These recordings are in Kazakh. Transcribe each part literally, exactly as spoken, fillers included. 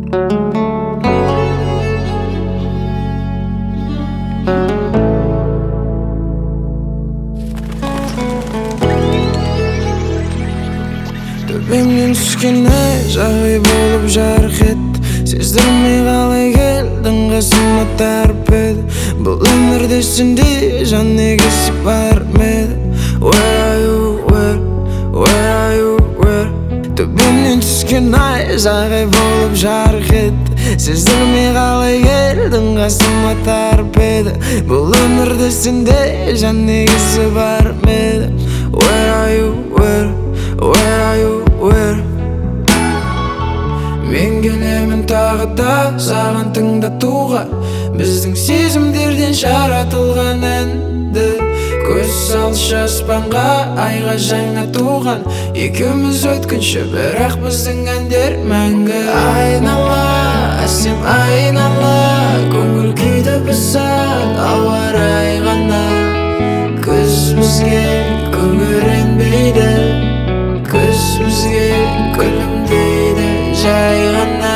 Төбемнен түскен ай жағи болып жарқ етті. Сездірмей қалай келдің қасыма тарп еді. Бұл өмірде сендей жан егесі бар ма еді? Where are you, where, where are you, where? Төбемнен түскен ай жағи болып жарқ етті. Сездірмей қалай келдің қасыма тарп еді. Бұл өмірде сендей жан егесі бар ма еді? Where are you, where, where are you, where? Мен келемін тағы да саған тыңдатуға біздің сезімдерден жаратылған әнді. Көз салшы аспанға, айға жаңа туған. Екеуміз өткінші, бірақ біздің әндер мәңгі. Айнала, әсем айнала, көңіл күйді бұзар ауа райы ғана. Күз бізге күңіренбейді, күз бізге күлімдейді жай ғана.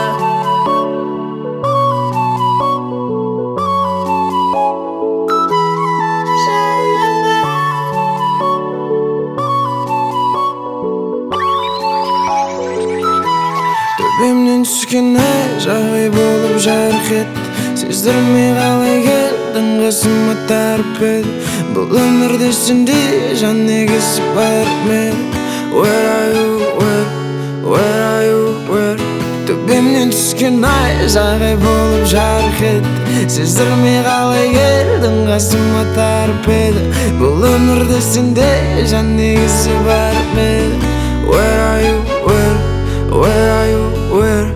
Төбемнен түскен ай жағи болып жарқ етті. Сездірмей қалай келдің қасыма тарп еді. Бұл өмірде сендей жан егесі бар ма еді? Where are you, where, where are you, where? Төбемнен түскен ай жағи болып жарқ етті. Сездірмей қалай келдің қасыма тарп еді. Бұл өмірде сендей жан егесі бар ма еді? Where are you, where, where are you, where?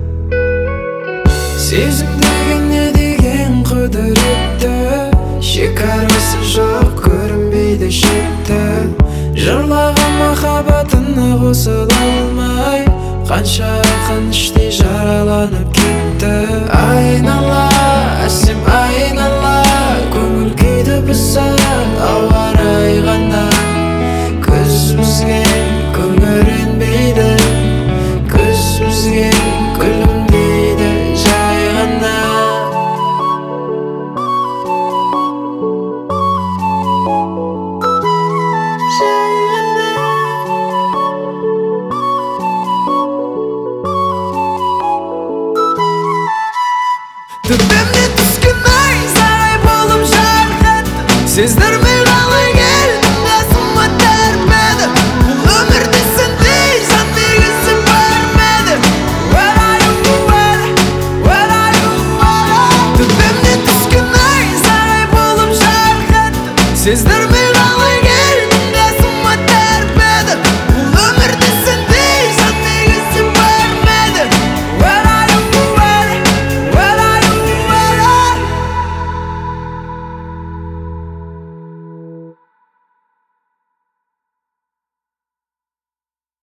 Сезім деген не деген құдіретті, шекарасы жоқ көрінбейді шетті. Жырлаған махаббатына қосыла алмай, қанша ақын іштей жараланып кетті. Айнала, әсем айнала, көңіл күйді бұзар ауа райы ғана. Күз бізге күңіренбейді, күз бізге күлімдейді жай ғана. Төбемнен түскен ай жағи болып жарқ етті. Сездірмей қалай келдің қасыма тарп еді. Бұл өмірде сендей жан егесі бар ма еді? Where are you, where, where are you, where? Төбемнен түскен ай жағи болып жарқ етті. Сездірмей